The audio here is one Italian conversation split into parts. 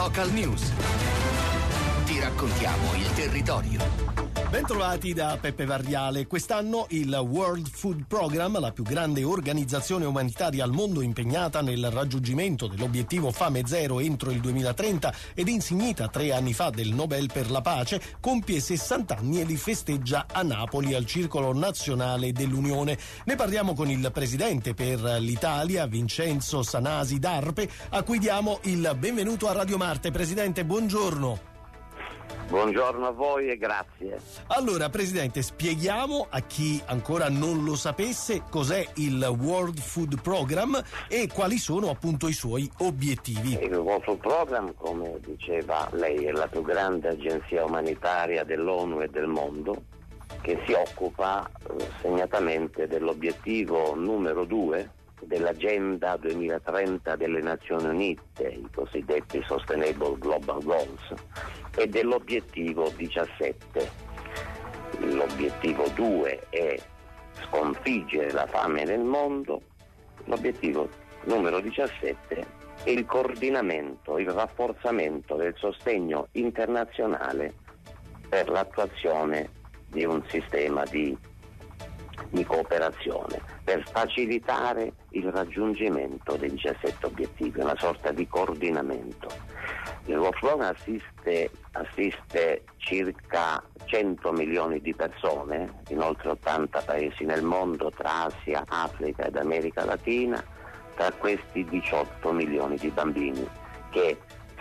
Local News. Ti raccontiamo il territorio. Bentrovati da Peppe Varriale. Quest'anno il World Food Programme, la più grande organizzazione umanitaria al mondo impegnata nel raggiungimento dell'obiettivo Fame Zero entro il 2030 ed insignita 3 anni fa del Nobel per la pace, compie 60 anni e li festeggia a Napoli al Circolo Nazionale dell'Unione. Ne parliamo con il presidente per l'Italia, Vincenzo Sanasi d'Arpe, a cui diamo il benvenuto a Radio Marte. Presidente, buongiorno. Buongiorno a voi e grazie. Allora, Presidente, spieghiamo a chi ancora non lo sapesse cos'è il World Food Programme e quali sono appunto i suoi obiettivi. Il World Food Programme, come diceva lei, è la più grande agenzia umanitaria dell'ONU e del mondo, che si occupa segnatamente dell'obiettivo numero 2 dell'Agenda 2030 delle Nazioni Unite, i cosiddetti Sustainable Global Goals, e dell'obiettivo 17. L'obiettivo 2 è sconfiggere la fame nel mondo, l'obiettivo numero 17 è il coordinamento, il rafforzamento del sostegno internazionale per l'attuazione di un sistema di cooperazione per facilitare il raggiungimento dei 17 obiettivi, una sorta di coordinamento. Il World Food Programme assiste circa 100 milioni di persone in oltre 80 paesi nel mondo, tra Asia, Africa ed America Latina, tra questi 18 milioni di bambini, che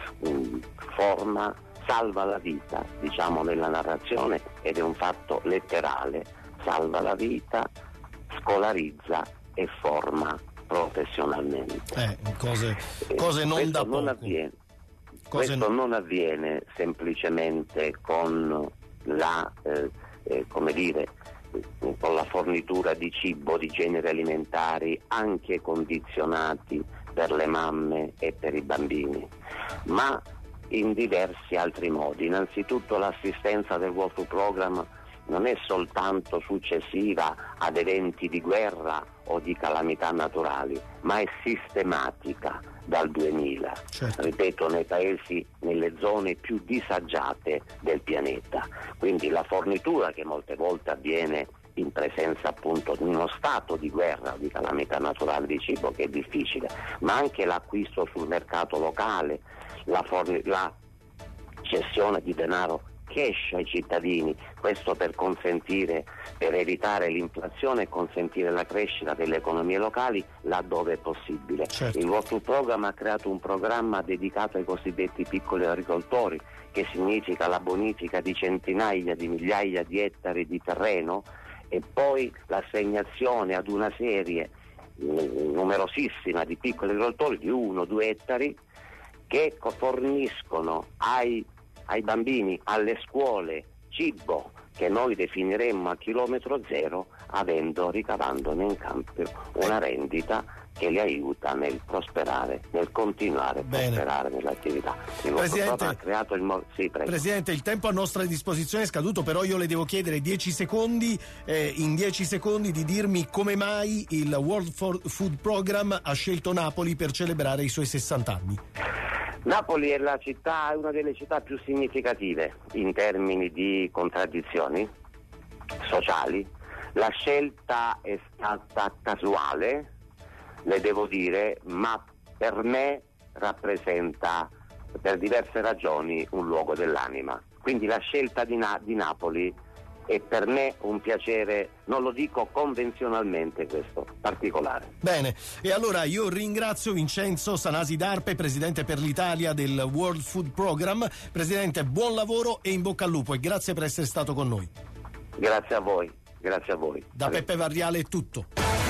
salva la vita, diciamo nella narrazione, ed è un fatto letterale, salva la vita, scolarizza e forma professionalmente. Cose non da poco. Questo non avviene semplicemente con la con la fornitura di cibo, di generi alimentari anche condizionati per le mamme e per i bambini, ma in diversi altri modi. Innanzitutto l'assistenza del World Food Programme non è soltanto successiva ad eventi di guerra o di calamità naturali, ma è sistematica dal 2000, certo. Ripeto, nei paesi, nelle zone più disagiate del pianeta. Quindi la fornitura, che molte volte avviene in presenza appunto di uno stato di guerra o di calamità naturale di cibo, che è difficile, ma anche l'acquisto sul mercato locale, la cessione di denaro cash ai cittadini, questo per evitare l'inflazione e consentire la crescita delle economie locali laddove è possibile. Certo. Il World Food Programme ha creato un programma dedicato ai cosiddetti piccoli agricoltori, che significa la bonifica di centinaia di migliaia di ettari di terreno e poi l'assegnazione ad una serie numerosissima di piccoli agricoltori di 1-2 ettari che forniscono ai bambini, alle scuole, cibo che noi definiremmo a chilometro zero, ricavandone in cambio una rendita che li aiuta nel prosperare, nel continuare a prosperare nell'attività. Presidente, il tempo a nostra disposizione è scaduto, però io le devo chiedere in 10 secondi di dirmi come mai il World Food Programme ha scelto Napoli per celebrare i suoi 60 anni. Napoli è una delle città più significative in termini di contraddizioni sociali. La scelta è stata casuale, le devo dire, ma per me rappresenta per diverse ragioni un luogo dell'anima. Quindi la scelta di Napoli è per me un piacere, non lo dico convenzionalmente, questo particolare. Bene, e allora io ringrazio Vincenzo Sanasi d'Arpe, presidente per l'Italia del World Food Programme. Presidente, buon lavoro e in bocca al lupo, e grazie per essere stato con noi. Grazie a voi. Da Peppe Varriale è tutto.